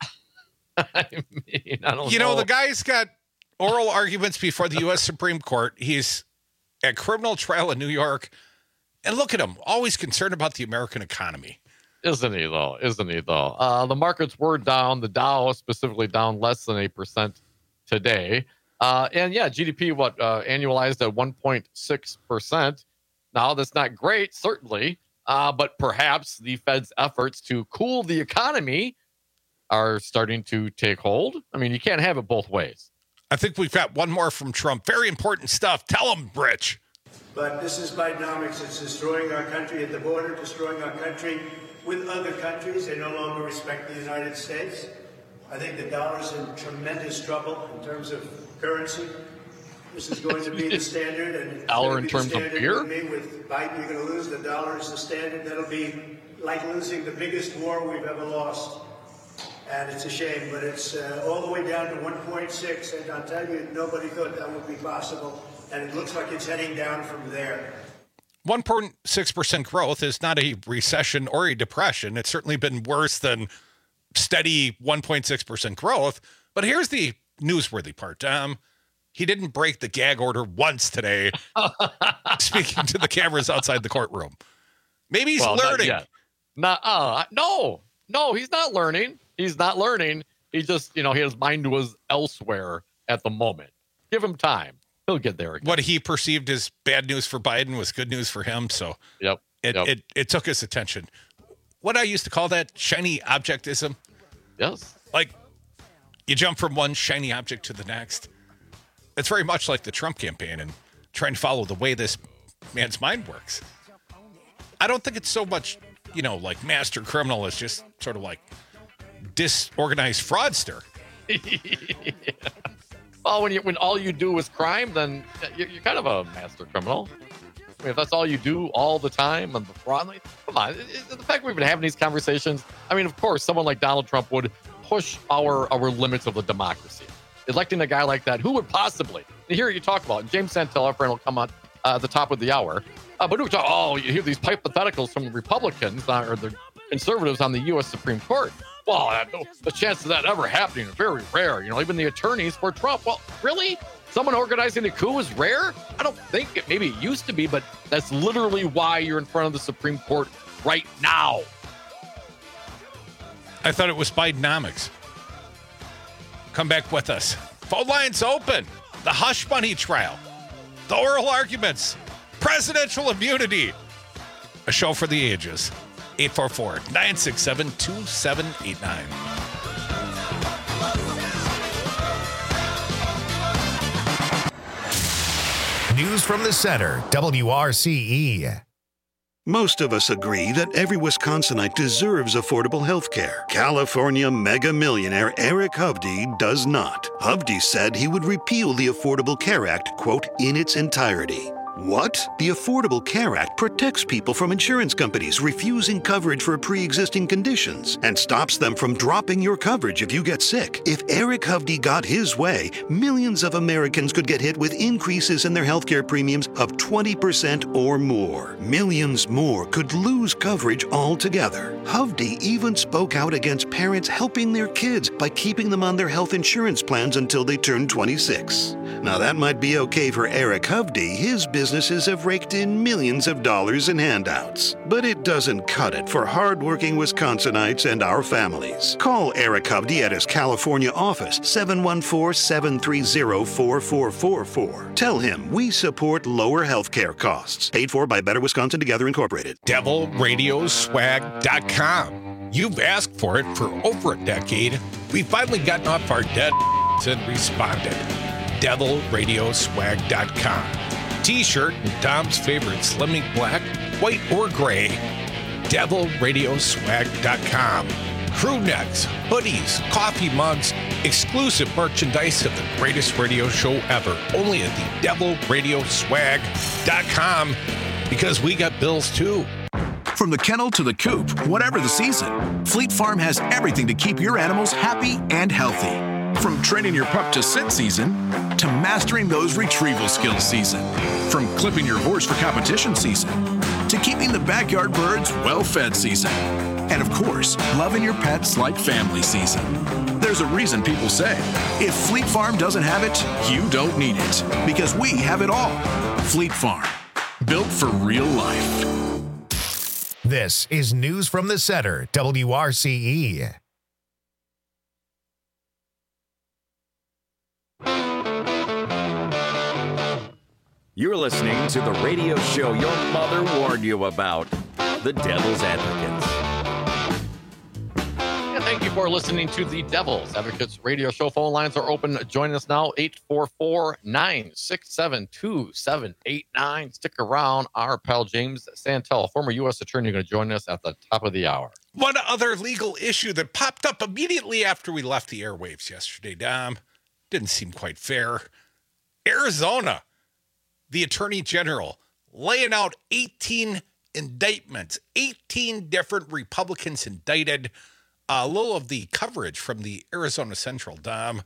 I mean, I don't you know, know. the guy's got oral arguments before the U S Supreme Court. He's at criminal trial in New York. And look at him, always concerned about the American economy. Isn't he, though? Isn't he, though? Uh, the markets were down. The Dow specifically down less than eight percent today. Uh, and, yeah, G D P, what, uh, annualized at one point six percent. Now, that's not great, certainly. Uh, but perhaps the Fed's efforts to cool the economy are starting to take hold. I mean, you can't have it both ways. I think we've got one more from Trump. Very important stuff. Tell him, Rich. But this is Bidenomics. It's destroying our country at the border, destroying our country with other countries. They no longer respect the United States. I think the dollar's in tremendous trouble in terms of currency. This is going to be the standard. And dollar in terms of beer? With, me. With Biden, you're going to lose. The dollar is the standard. That'll be like losing the biggest war we've ever lost. And it's a shame, but it's uh, all the way down to one point six. And I'll tell you, nobody thought that would be possible. And it looks like it's heading down from there. one point six percent growth is not a recession or a depression. It's certainly been worse than steady one point six percent growth. But here's the newsworthy part. Um, he didn't break the gag order once today, speaking to the cameras outside the courtroom. Maybe he's well, learning. Not, yet. not uh, no, no, he's not learning. He's not learning. He just, you know, his mind was elsewhere at the moment. Give him time. He'll get there again. What he perceived as bad news for Biden was good news for him. So yep, it, yep. it, it took his attention. What I used to call that shiny objectism. Yes. Like you jump from one shiny object to the next. It's very much like the Trump campaign and trying to follow the way this man's mind works. I don't think it's so much, you know, like master criminal as just sort of like disorganized fraudster. yeah. Well, when you when all you do is crime, then you're, you're kind of a master criminal. I mean, if that's all you do all the time and the fraud, like, come on. It, it, the fact we've been having these conversations, I mean, of course, someone like Donald Trump would push our our limits of the democracy. Electing a guy like that, who would possibly? You hear you talk about, and James Santel, our friend, will come on uh, at the top of the hour. Uh, but we talk, oh, you hear these hypotheticals from the Republicans uh, or the conservatives on the U S Supreme Court. Well, uh, the chance of that ever happening is very rare. You know, even the attorneys for Trump. Well, really? Someone organizing a coup is rare? I don't think it. Maybe it used to be, but that's literally why you're in front of the Supreme Court right now. I thought it was Bidenomics. Come back with us. Phone lines open. The hush money trial. The oral arguments. Presidential immunity. A show for the ages. eight four four, nine six seven, two seven eight nine. News from the center, W R C E. Most of us agree that every Wisconsinite deserves affordable health care. California mega millionaire Eric Hovde does not. Hovde said he would repeal the Affordable Care Act, quote, in its entirety. What? The Affordable Care Act protects people from insurance companies refusing coverage for pre-existing conditions and stops them from dropping your coverage if you get sick. If Eric Hovde got his way, millions of Americans could get hit with increases in their healthcare premiums of twenty percent or more. Millions more could lose coverage altogether. Hovde even spoke out against parents helping their kids by keeping them on their health insurance plans until they turn twenty-six. Now that might be okay for Eric Hovde. His businesses have raked in millions of dollars in handouts. But it doesn't cut it for hardworking Wisconsinites and our families. Call Eric Hovde at his California office, seven one four, seven three zero, four four four four. Tell him we support lower healthcare costs. Paid for by Better Wisconsin Together Incorporated. devil radio swag dot com. You've asked for it for over a decade. We've finally gotten off our dead and responded. devil radio swag dot com. T-shirt and Dom's favorite Slimming Black, white or gray. devil radio swag dot com. Crew necks, hoodies, coffee mugs, exclusive merchandise of the greatest radio show ever. Only at the devil radio swag dot com, because we got bills too. From the kennel to the coop, whatever the season, Fleet Farm has everything to keep your animals happy and healthy. From training your pup to sit season to mastering those retrieval skills season. From clipping your horse for competition season to keeping the backyard birds well-fed season. And of course, loving your pets like family season. There's a reason people say, if Fleet Farm doesn't have it, you don't need it. Because we have it all. Fleet Farm, built for real life. This is News from the Center, W R C E. You're listening to the radio show your mother warned you about, The Devil's Advocates. And thank you for listening to the Devil's Advocates radio show. Phone lines are open. Join us now, eight four four, nine six seven, two seven eight nine. Stick around. Our pal James Santel, former U S attorney, going to join us at the top of the hour. One other legal issue that popped up immediately after we left the airwaves yesterday, Dom, didn't seem quite fair. Arizona. The Attorney General laying out eighteen indictments, eighteen different Republicans indicted. A little of the coverage from the Arizona Central, Dom.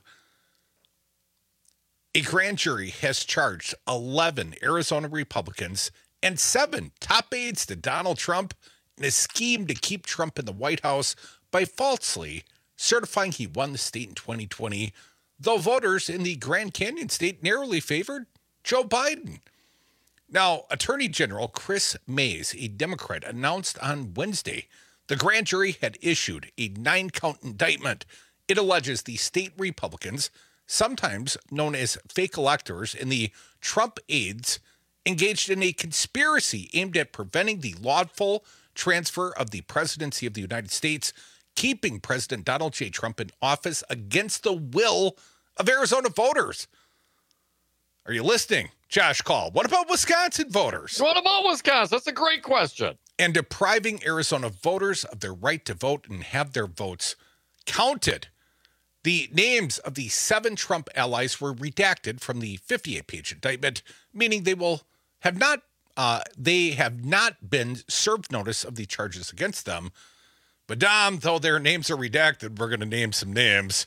A grand jury has charged eleven Arizona Republicans and seven top aides to Donald Trump in a scheme to keep Trump in the White House by falsely certifying he won the state in twenty twenty, though voters in the Grand Canyon state narrowly favored Joe Biden. Now, Attorney General Chris Mays, a Democrat, announced on Wednesday the grand jury had issued a nine-count indictment. It alleges the state Republicans, sometimes known as fake electors, and the Trump aides engaged in a conspiracy aimed at preventing the lawful transfer of the presidency of the United States, keeping President Donald J. Trump in office against the will of Arizona voters. Are you listening, Josh Call? What about Wisconsin voters? What about Wisconsin? That's a great question. And depriving Arizona voters of their right to vote and have their votes counted. The names of the seven Trump allies were redacted from the fifty-eight page indictment, meaning they will have not uh, they have not been served notice of the charges against them. But Dom, though their names are redacted, we're going to name some names,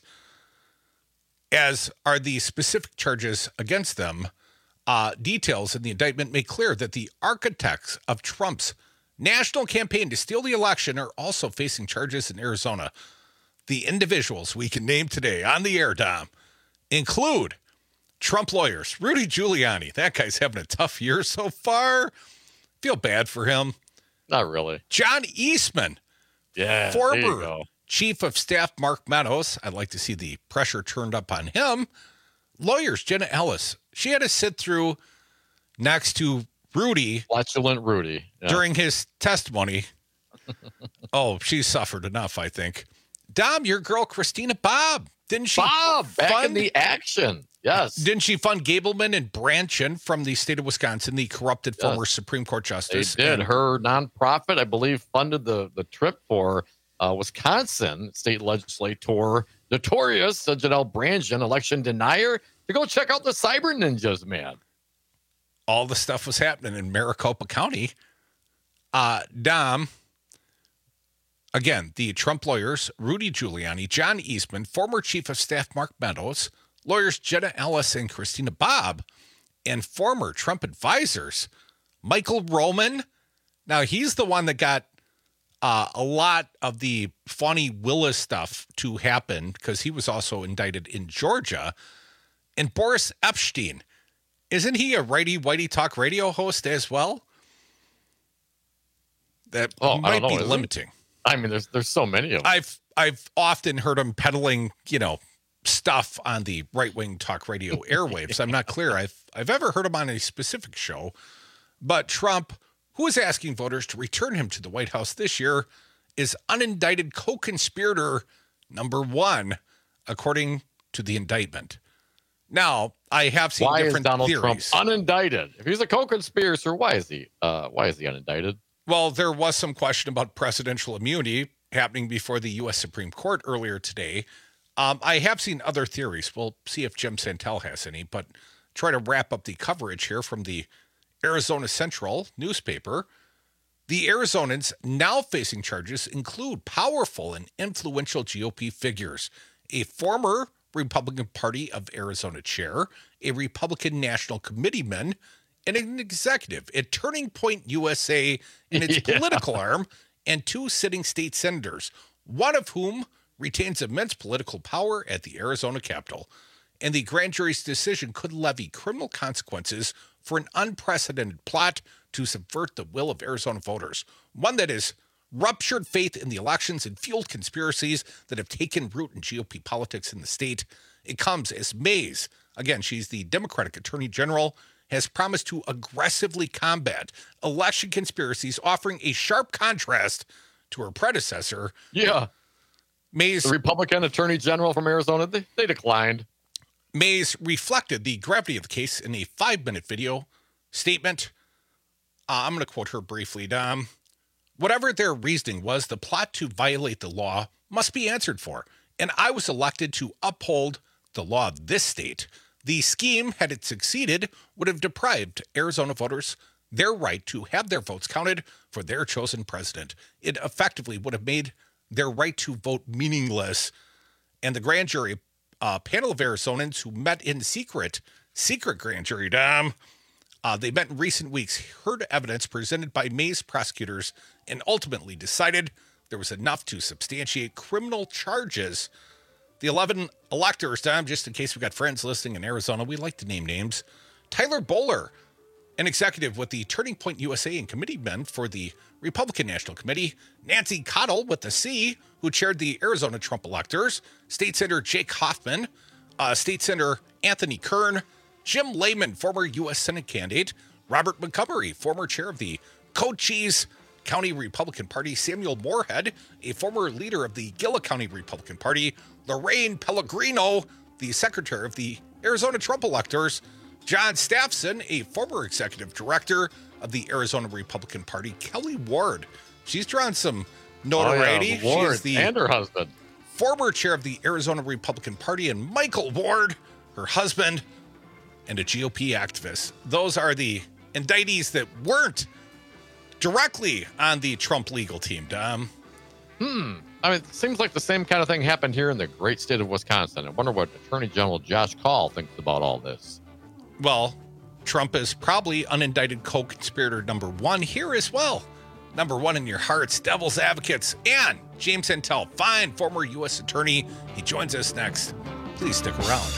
as are the specific charges against them. Uh, details in the indictment make clear that the architects of Trump's national campaign to steal the election are also facing charges in Arizona. The individuals we can name today on the air, Dom, include Trump lawyers. Rudy Giuliani. That guy's having a tough year so far. Feel bad for him. Not really. John Eastman. Yeah, Former there you go. Chief of Staff Mark Meadows. I'd like to see the pressure turned up on him. Lawyers, Jenna Ellis. She had to sit through next to Rudy. Flatulent Rudy. Yeah. During his testimony. Oh, she suffered enough, I think. Dom, your girl, Christina Bobb. Didn't she? Bob, back fund, in the action. Yes. Didn't she fund Gableman and Branchin from the state of Wisconsin, the corrupted Yes. former Supreme Court justice? They did. And Her nonprofit, I believe, funded the, the trip for uh, Wisconsin state legislator, notorious uh, Janelle Branchin, election denier, to go check out the cyber ninjas, man. all the stuff was happening in Maricopa County. Uh, Dom, again, the Trump lawyers, Rudy Giuliani, John Eastman, former Chief of Staff Mark Meadows, lawyers Jenna Ellis and Christina Bobb, and former Trump advisors, Michael Roman. Now, he's the one that got uh, a lot of the Fani Willis stuff to happen because he was also indicted in Georgia. And Boris Epshteyn, isn't he a righty-whitey talk radio host as well? That oh, might know, be limiting. It? I mean, there's there's so many of them. I've I've often heard him peddling, you know, stuff on the right-wing talk radio airwaves. I'm not clear I've I've ever heard him on a specific show. But Trump, who is asking voters to return him to the White House this year, is unindicted co-conspirator number one, according to the indictment. Now, I have seen why different is Donald theories. Trump unindicted? If he's a co-conspirator, why is he? Uh, why is he unindicted? Well, there was some question about presidential immunity happening before the U S Supreme Court earlier today. Um, I have seen other theories. We'll see if Jim Santel has any, but try to wrap up the coverage here from the Arizona Central newspaper. The Arizonans now facing charges include powerful and influential G O P figures, a former Republican Party of Arizona chair, a Republican National Committeeman, and an executive at Turning Point U S A and its yeah. political arm, and two sitting state senators, one of whom retains immense political power at the Arizona Capitol. And the grand jury's decision could levy criminal consequences for an unprecedented plot to subvert the will of Arizona voters, one that has ruptured faith in the elections and fueled conspiracies that have taken root in G O P politics in the state. It comes as Mays, again, she's the Democratic Attorney General, has promised to aggressively combat election conspiracies, offering a sharp contrast to her predecessor. Yeah. Mays, the Republican Attorney General from Arizona, they, they declined. Mays reflected the gravity of the case in a five-minute video statement. Uh, I'm going to quote her briefly, Dom. Whatever their reasoning was, the plot to violate the law must be answered for, and I was elected to uphold the law of this state. The scheme, had it succeeded, would have deprived Arizona voters their right to have their votes counted for their chosen president. It effectively would have made their right to vote meaningless. And the grand jury uh, panel of Arizonans who met in secret, secret grand jury, Dom, uh, they met in recent weeks, heard evidence presented by Mays prosecutors, and ultimately decided there was enough to substantiate criminal charges. The eleven electors, Dom, just in case we got friends listening in Arizona, we like to name names. Tyler Bowler, an executive with the Turning Point U S A and committeeman for the Republican National Committee. Nancy Cottle with the C, who chaired the Arizona Trump electors. State Senator Jake Hoffman, uh, State Senator Anthony Kern, Jim Lehman, former U S Senate candidate. Robert Montgomery, former chair of the Cochise County Republican Party. Samuel Moorhead, a former leader of the Gila County Republican Party. Lorraine Pellegrino, the secretary of the Arizona Trump electors. John Staffson, a former executive director of the Arizona Republican Party. Kelly Ward, she's drawn some notoriety. Oh, yeah, Ward She's the and her husband. Former chair of the Arizona Republican Party. And Michael Ward, her husband, and a G O P activist. Those are the indictees that weren't directly on the Trump legal team, Dom. Hmm. I mean, it seems like the same kind of thing happened here in the great state of Wisconsin. I wonder what Attorney General Josh Kaul thinks about all this. Well, Trump is probably unindicted co-conspirator number one here as well. Number one in your hearts, Devil's Advocates, and James Santel, fine former U S attorney. He joins us next. Please stick around.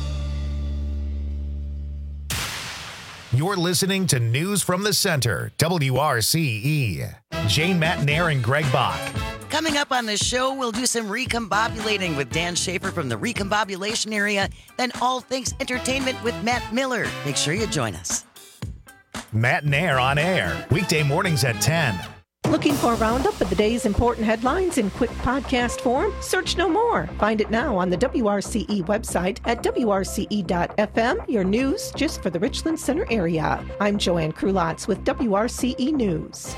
You're listening to News from the Center, W R C E. Jane Matnair and Greg Bach. Coming up on the show, we'll do some recombobulating with Dan Schaefer from the recombobulation area, then all things entertainment with Matt Miller. Make sure you join us. Matnair on air, weekday mornings at ten. Looking for a roundup of the day's important headlines in quick podcast form? Search no more. Find it now on the W R C E website at W R C E dot F M, your news just for the Richland Center area. I'm Joanne Krulotz with W R C E News.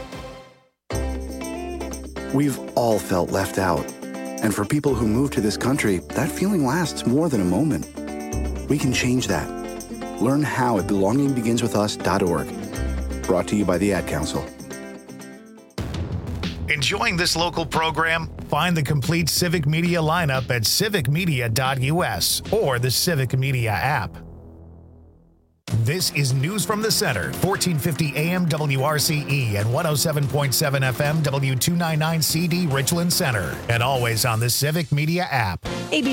We've all felt left out. And for people who move to this country, that feeling lasts more than a moment. We can change that. Learn how at belonging begins with us dot org. Brought to you by the Ad Council. Enjoying this local program? Find the complete Civic Media lineup at civic media dot u s or the Civic Media app. This is News from the Center, fourteen fifty A M W R C E and one oh seven point seven F M W two ninety-nine C D Richland Center, and always on the Civic Media app. A B